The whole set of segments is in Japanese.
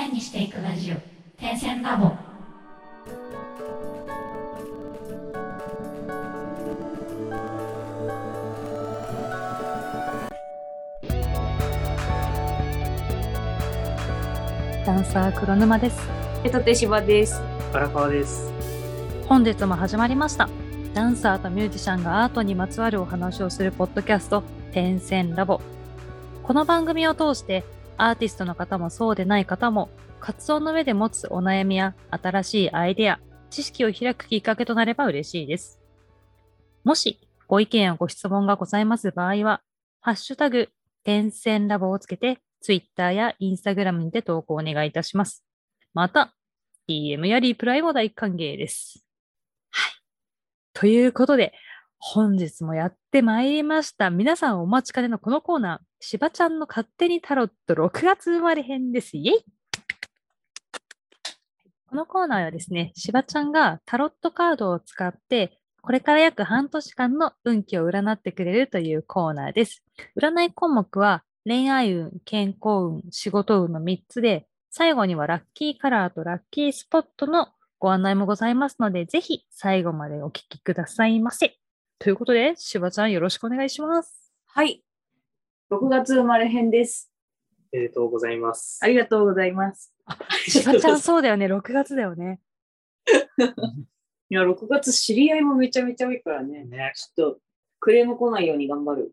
線にしていくラジオ、点線ラボ。 ダンサー黒沼です。 立柴です。 荒川です。 本日も始まりました。ダンサーとミュージシャンがアートにまつわるお話をするポッドキャスト、点線ラボ。この番組を通してアーティストの方もそうでない方も活動の上で持つお悩みや新しいアイデア、知識を開くきっかけとなれば嬉しいです。もしご意見やご質問がございます場合は、ハッシュタグ点線ラボをつけて Twitter や Instagram にて投稿お願いいたします。また、DM やリプライも大歓迎です。はい。ということで、本日もやってまいりました。皆さんお待ちかねのこのコーナー、しばちゃんの勝手にタロット6月生まれ編です。イエイ！このコーナーはですね、しばちゃんがタロットカードを使って、これから約半年間の運気を占ってくれるというコーナーです。占い項目は、恋愛運、健康運、仕事運の3つで、最後にはラッキーカラーとラッキースポットのご案内もございますので、ぜひ最後までお聞きくださいませ。ということで、しばちゃんよろしくお願いします。 はい。6月生まれ編です。 ありがとうございます。 ありがとうございます。 しばちゃんそうだよね、6月だよね。 いや、6月知り合いもめちゃめちゃ多いからね。ちょっとクレーム来ないように頑張る。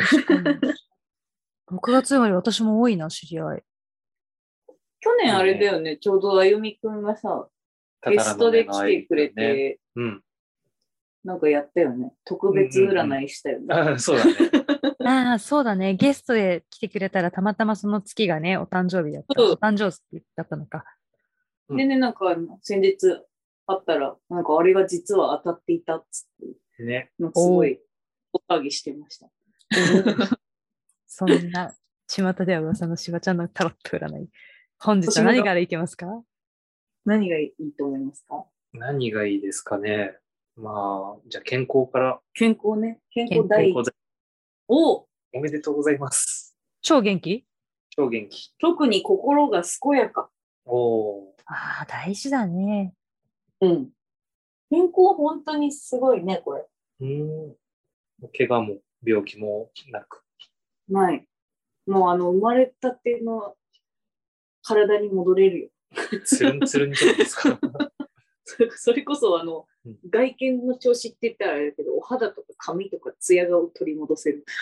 6月生まれ私も多いな、知り合い。 去年あれだよね、ちょうどあゆみくんがさ、ゲストで来てくれて、なんかやったよね。特別占いしたよね。 あ、そうだね。 ああ、そうだね。ゲストで来てくれたらたまたまその月がね、お誕生日だった。お誕生日だったのか。 でね、なんか先日会ったら、なんかあれが実は当たっていたっつって、 ね、 すごいお騒ぎしてました。 そんな、巷では噂のしばちゃんのタロット占い。本日は何からいけますか？ 何がいいと思いますか？ 何がいいですかね。まあ、じゃあ健康から。 健康ね。健康第一。おめでとうございます。 超元気？ 超元気。 特に心が健やか。 ああ、大事だね。 うん。健康本当にすごいね、これ。 怪我も病気もなく。 ない。もう生まれたての体に戻れるよ。 つるんつるんじゃないですか。 それこそ外見の調子って言ったらあれだけど、お肌とか髪とかツヤが取り戻せる。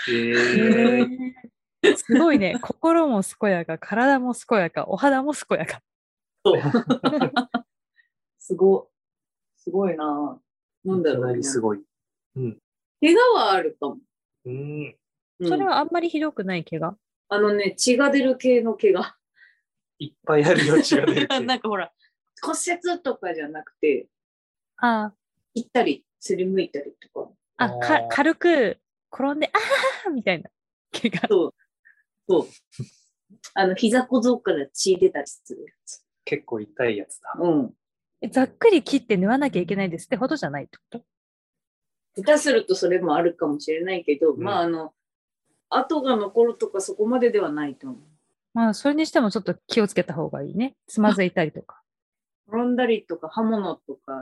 すごいね。心も健やか、体も健やか、お肌も健やか。 そう。すごいな。なんだろう。 かなりすごい。 怪我はあるかも。 それはあんまりひどくない怪我？ 血が出る系の怪我。 いっぱいあるよ、血が出る系。 なんかほら、骨折とかじゃなくて、行ったり、すりむいたりとか。軽く転んで、あーみたいな怪我。 そう。膝小僧から血出たりするやつ。 結構痛いやつだ。 ざっくり切って縫わなきゃいけないですってほどじゃないってこと？ 下手するとそれもあるかもしれないけど、まあ、跡が残るとかそこまでではないと思う。 まあ、それにしてもちょっと気をつけた方がいいね。つまずいたりとか。 転んだりとか、刃物とか、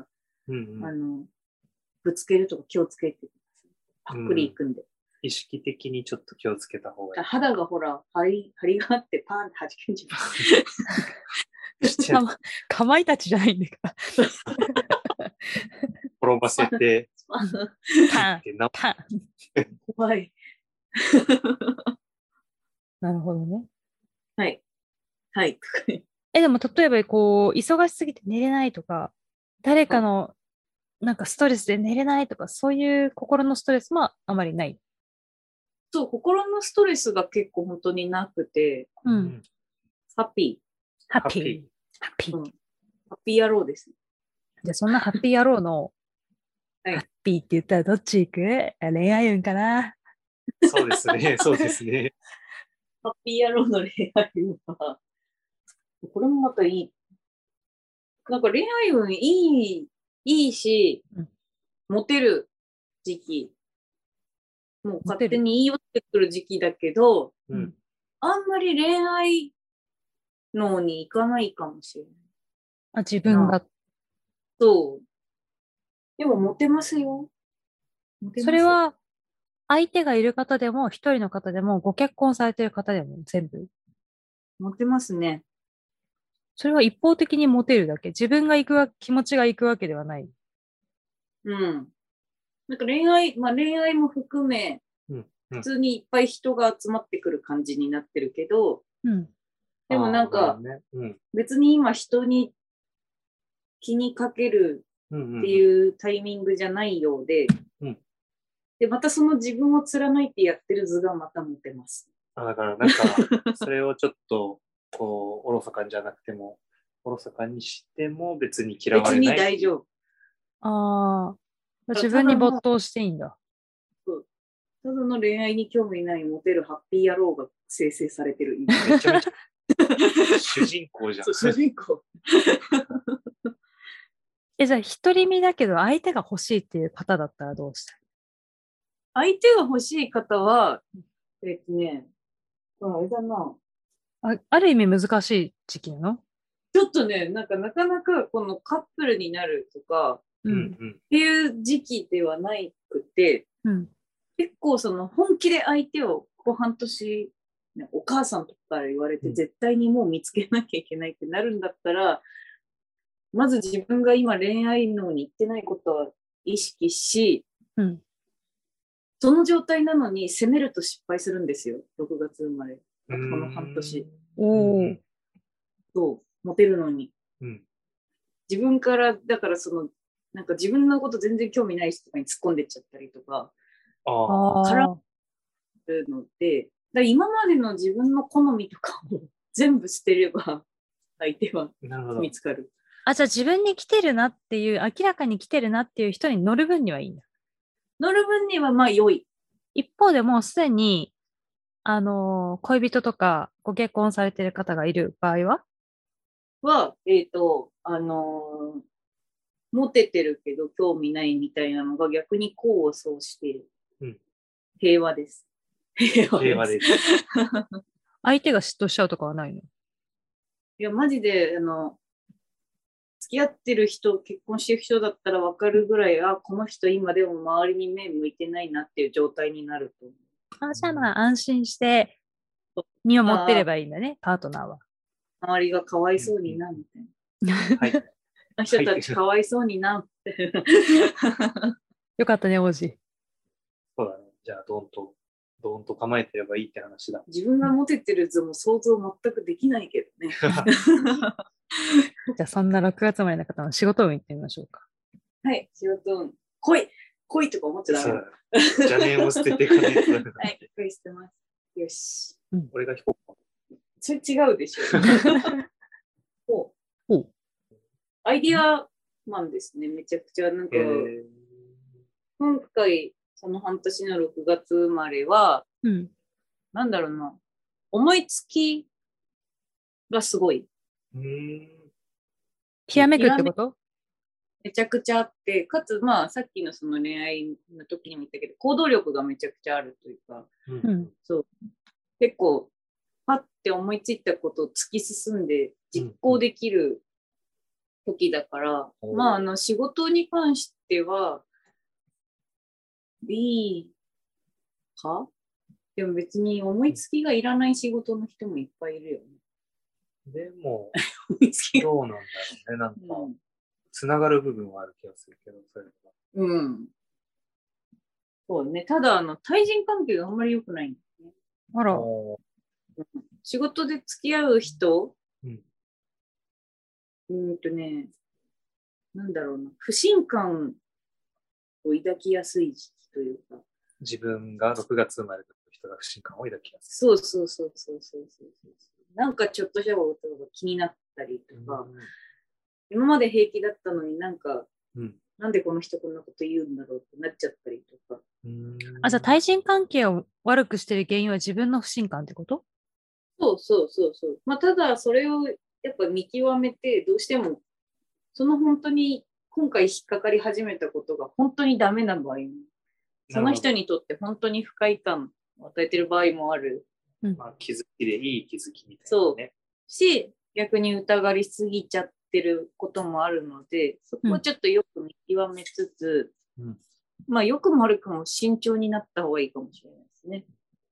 ぶつけるとか気をつけてください。パックリいくんで。 意識的にちょっと気をつけた方がいい。 肌がほら、張りがあってパーンって弾けんじゃん。かまいたちじゃないんだから。 転ばせて、 パン。 怖い。 なるほどね。 はい。はい。 でも例えば忙しすぎて寝れないとか、誰かのなんかストレスで寝れないとか、そういう心のストレスもあまりない。 そう、心のストレスが結構本当になくて、ハッピー野郎です。 じゃあそんなハッピー野郎の、ハッピーって言ったらどっち行く？恋愛運かな？ そうですね、そうですね。 ハッピー野郎の恋愛運は、これもまたいい。なんか恋愛運いいし、モテる時期。もう勝手に言い寄ってくる時期だけど、あんまり恋愛のに行かないかもしれない。 あ、自分が。 そう。でもモテますよ。モテます。 それは、相手がいる方でも、一人の方でも、ご結婚されてる方でも、全部。 モテますね。 それは一方的にモテるだけ。自分が気持ちが行くわけではない。 うん。なんか恋愛も含め、普通にいっぱい人が集まってくる感じになってるけど、 うん。 でもなんか、別に今人に気にかけるっていうタイミングじゃないようで、で、またその自分を貫いてやってる図がまたモテます。 だからなんか、それをちょっと、こう、おろそかにじゃなくても、おろそかにしても別に嫌われない。 別に大丈夫。 ああ、自分に没頭していいんだ。 ただの恋愛に興味ないモテるハッピー野郎が生成されてる。 めちゃめちゃ主人公じゃん。 そう、主人公。 じゃあ、独り身だけど相手が欲しいっていう方だったらどうしたい？ 相手が欲しい方は、あれだな。 ある意味難しい時期なの？ ちょっとね、なかなかこのカップルになるとか、っていう時期ではないくて、結構その本気で相手をここ半年、お母さんとかから言われて絶対にもう見つけなきゃいけないってなるんだったら、まず自分が今恋愛脳に行ってないことは意識し、その状態なのに攻めると失敗するんですよ。6月生まれ。この半年。そう、モテるのに。自分から、だからなんか自分のこと全然興味ない人とかに突っ込んでっちゃったりとか、からるので、今までの自分の好みとかを全部捨てれば、相手は見つかる。 じゃあ自分に来てるなっていう、明らかに来てるなっていう人に乗る分にはいいんだ。 乗る分にはまあ良い。 一方でもうすでに、恋人とかご結婚されてる方がいる場合は、 モテてるけど興味ないみたいなのが逆に功を奏している。平和です。 平和です。 相手が嫉妬しちゃうとかはないの？ いや、マジで、付き合ってる人、結婚してる人だったら分かるぐらい、この人今でも周りに目向いてないなっていう状態になると思う。 じゃあまあ安心して見守ってればいいんだね、パートナーは。 周りがかわいそうにな、みたいな。あの人たちかわいそうにな、って。 よかったね、王子。 そうだね。じゃあ、どんと構えてればいいって話だ。 自分がモテてる図も想像全くできないけどね。 じゃあ、そんな6月生まれの方の仕事運行ってみましょうか。 はい、仕事運。恋とか思っちゃダメ。 邪念を捨てていかないと。 はい、恋してます。よし。 俺が引こうか。 それ違うでしょ。アイディアマンですね。めちゃくちゃなんか、今回、その半年の6月生まれは、なんだろうな、思いつきがすごい。 ひらめくってこと？ めちゃくちゃあって、かつ、まあ、さっきのその恋愛の時にも言ったけど、行動力がめちゃくちゃあるというか、そう。結構、パッて思いついたことを突き進んで実行できる時だから、まあ、仕事に関しては、いいか？でも別に思いつきがいらない仕事の人もいっぱいいるよね。 でも、 思いつきどうなんだろうね。なんか、つながる部分はある気がするけど、それは。 そうね。ただ、対人関係があんまり良くないんだよね。 あら。 仕事で付き合う人、なんだろうな。不信感を抱きやすい時期というか。 自分が6月生まれた人が不信感を抱きやすい。そう。なんかちょっとしたことが気になったりとか、今まで平気だったのになんか、なんでこの人こんなこと言うんだろうってなっちゃったりとか。 じゃあ対人関係を悪くしてる原因は自分の不信感ってこと？ そう。まあ、ただそれをやっぱ見極めて、どうしても、その本当に今回引っかかり始めたことが本当にダメな場合も、その人にとって本当に不快感を与えてる場合もある。 まあ、気づきでいい気づきみたいな、ね。 そう。し、 逆に疑がりすぎちゃってることもあるので、そこをちょっとよく見極めつつ、まあ良くも悪くも慎重になった方がいいかもしれないですね。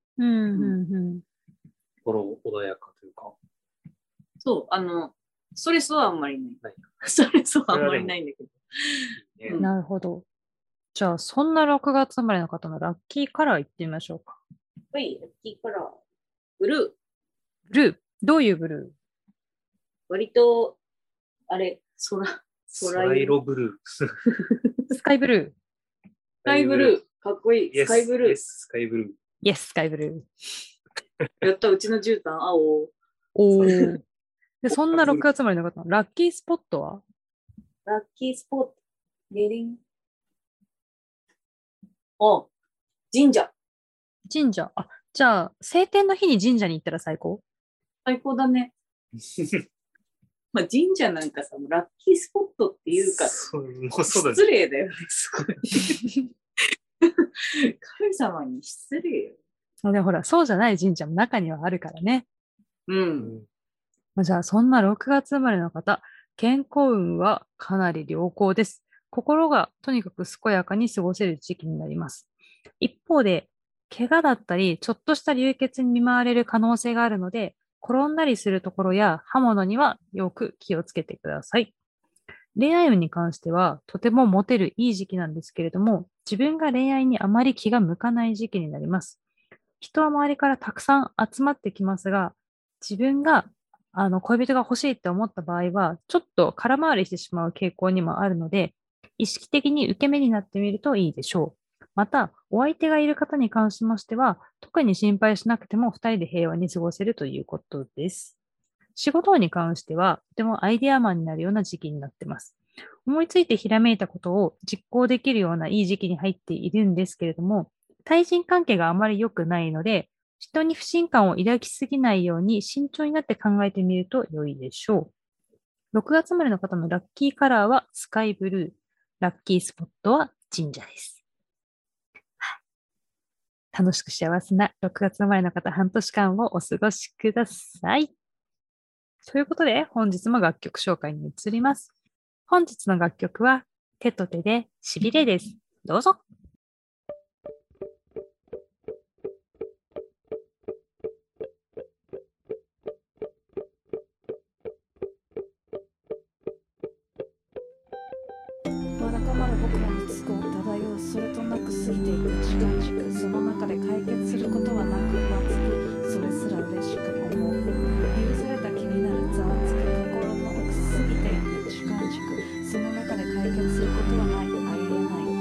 心穏やかというか。 そう、ストレスはあんまりない。ストレスはあんまりないんだけど。 なるほど。じゃあ、そんな6月生まれの方のラッキーカラーいってみましょうか。 はい、ラッキーカラー。ブルー。 ブルー。どういうブルー？ 割と、あれ、 空色ブルー。 スカイブルー。 スカイブルー。かっこいい。スカイブルー。 スカイブルー。 イエス、スカイブルー。 やった、うちの絨毯、青。 おー。で、そんな6月生まれの方のラッキースポットは？ ラッキースポット。ゲリン。あ、神社。 神社。あ、じゃあ、晴天の日に神社に行ったら最高？ 最高だね。まあ、神社なんかさ、ラッキースポットっていうか、 もうそうだね。 失礼だよね、すごい。神様に失礼よ。 でもほら、そうじゃない神社も中にはあるからね。じゃあ、そんな6月生まれの方、健康運はかなり良好です。心がとにかく健やかに過ごせる時期になります。一方で、怪我だったり、ちょっとした流血に見舞われる可能性があるので、転んだりするところや刃物にはよく気をつけてください。恋愛運に関しては、とてもモテるいい時期なんですけれども、自分が恋愛にあまり気が向かない時期になります。人は周りからたくさん集まってきますが、自分が恋人が欲しいって思った場合は、ちょっと空回りしてしまう傾向にもあるので、意識的に受け身になってみるといいでしょう。また、お相手がいる方に関しましては、特に心配しなくても2人で平和に過ごせるということです。仕事に関しては、とてもアイデアマンになるような時期になっています。思いついてひらめいたことを実行できるようないい時期に入っているんですけれども、対人関係があまり良くないので、人に不信感を抱きすぎないように慎重になって考えてみると良いでしょう。6月生まれの方のラッキーカラーはスカイブルー。ラッキースポットは神社です。楽しく幸せな6月生まれの方半年間をお過ごしください。ということで本日も楽曲紹介に移ります。本日の楽曲は手と手でしびれです。どうぞ。 わだかまる僕らの都合漂うそれとなく過ぎていく時間軸その中で解決することはなく待つそれすら嬉しく思う許された気になるざわつく心の奥過ぎていく時間軸その中で解決することはないありえない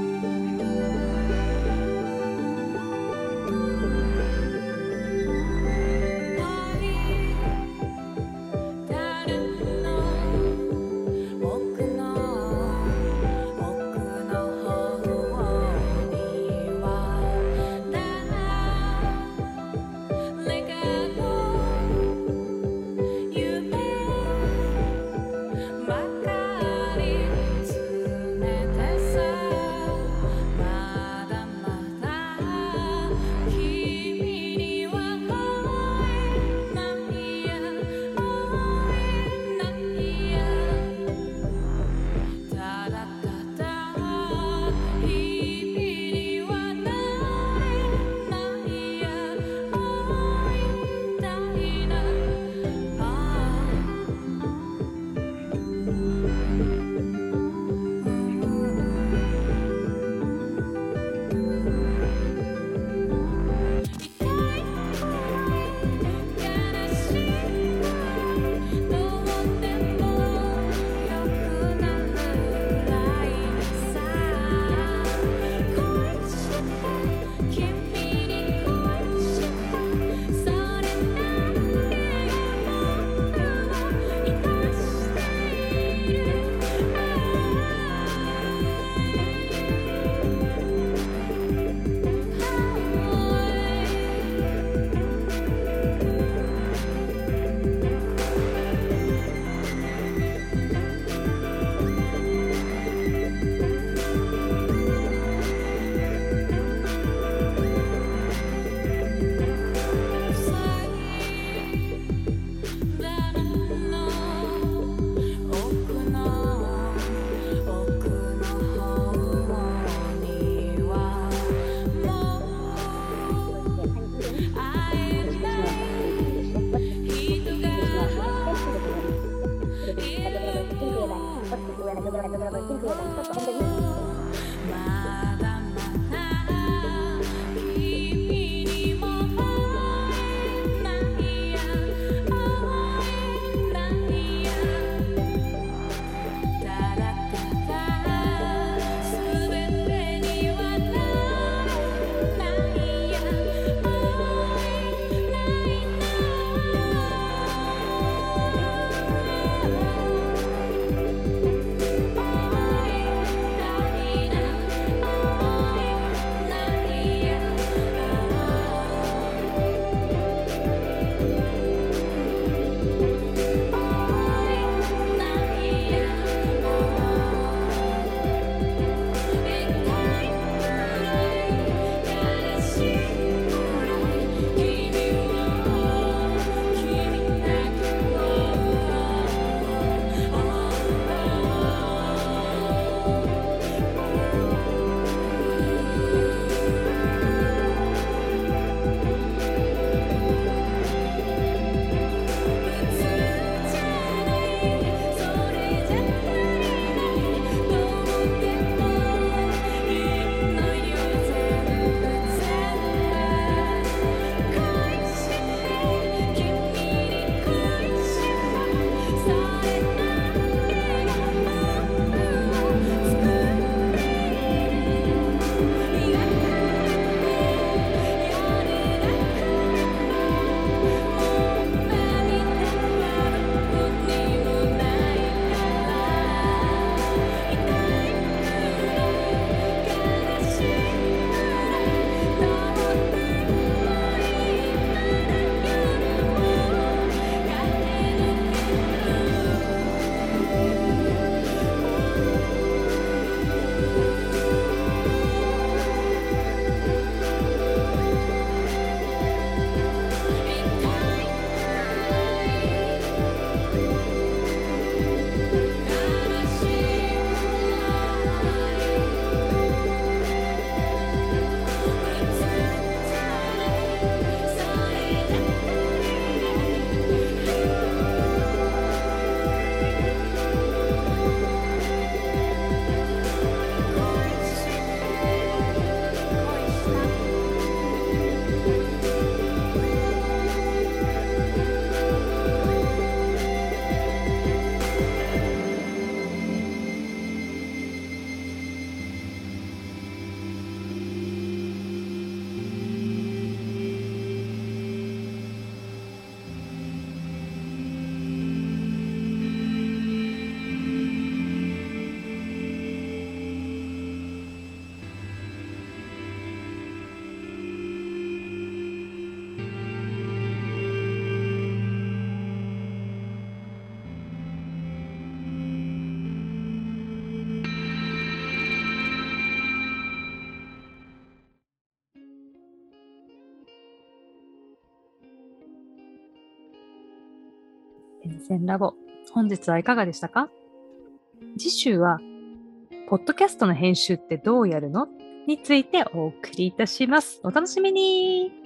点線ラボ。本日はいかがでしたか？次週は、ポッドキャストの編集ってどうやるのについてお送りいたします。お楽しみに。